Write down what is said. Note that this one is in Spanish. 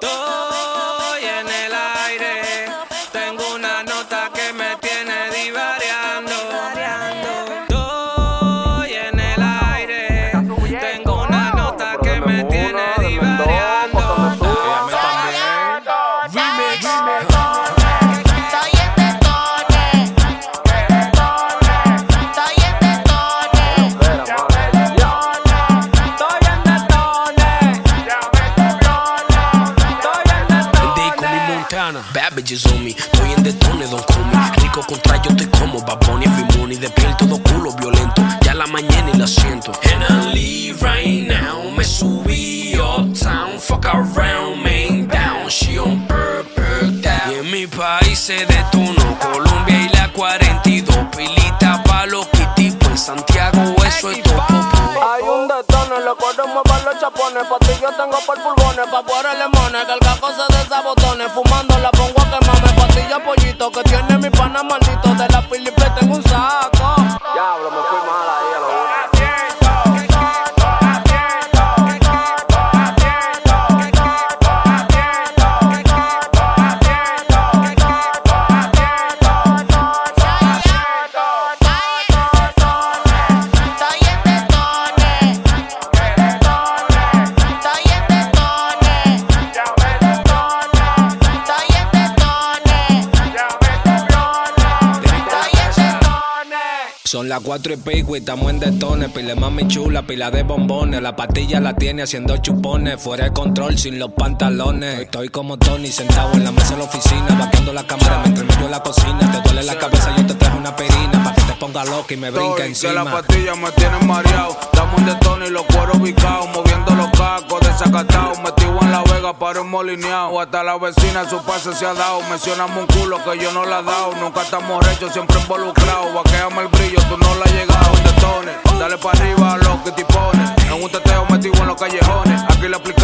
Estoy en el aire, tengo una nota que me tiene divariando. Estoy en el aire, tengo una nota que me tiene divariando. Bad bitches on me, estoy en detones, don't call me. Rico contra yo estoy como Bad Bunny, every money. De piel todo culo violento, ya la mañana y la siento. And I leave right now, me subí uptown. Fuck around, main down, she on purple down. Y en mi país se detonó, Colombia y la 42. Pilita pa' los kitty, pues en Santiago eso es todo. Hay un detone, le puedo mover los chapones. Pa' ti yo tengo por pulgones, pa' fuera lemones. Que el caco se desabotone, fumando la pongo a quemarme. Pastilla pollito que tiene mi pana maldito. De la Filipe tengo un saco. Diablo, me fui mal ahí a lo último. Son las 4 y pico y estamos en detones. Pile mami chula, pila de bombones. La pastilla la tiene haciendo chupones. Fuera de control sin los pantalones. Estoy como Tony sentado en la mesa de la oficina, vaqueando la cámara mientras meto en la cocina. Te duele la cabeza, yo te traje una perina pa' que te ponga loca y me brinca encima. Que las pastillas me tienen mareado. Estamos en detones y los cueros ubicados. Moviendo los cacos desacatados. Metido en la vega para un molineado. Hasta la vecina su pase se ha dado. Mencionamos un culo que yo no la he dado. Nunca estamos rechos, siempre involucrados. Vaqueame el brillo, tú no la has llegado. Detones, dale pa' arriba a los que te pones. En un teteo metido en los callejones. Aquí le aplicamos